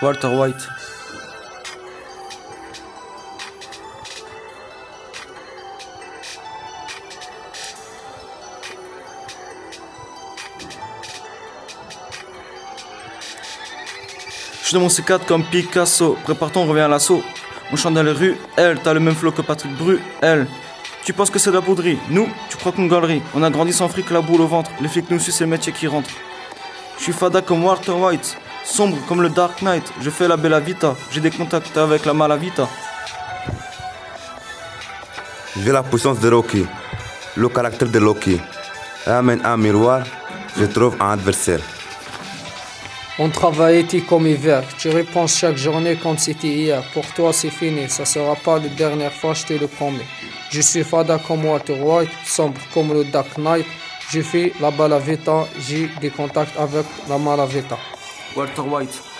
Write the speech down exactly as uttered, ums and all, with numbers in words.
Walter White. Je suis dans mon C quatre comme Picasso. Prépare-toi, on revient à l'assaut. On chante dans les rues. Elle, t'as le même flow que Patrick Bru. Elle, tu penses que c'est de la poudrerie. Nous, tu crois qu'on galerie. On a grandi sans fric, la boule au ventre. Les flics nous sucent, c'est le métier qui rentre. Je suis fada comme Walter White. Sombre comme le Dark Knight. Je fais la Bella Vita. J'ai des contacts avec la Malavita. J'ai la puissance de Rocky, le caractère de Loki. Amène un miroir, je trouve un adversaire. On travaille été comme hiver, tu réponds chaque journée comme c'était hier. Pour toi c'est fini, ça sera pas la dernière fois, je te le promets. Je suis fada comme Walter White, sombre comme le Dark Knight. Je fais la Bella Vita, j'ai des contacts avec la Malavita. Walter White.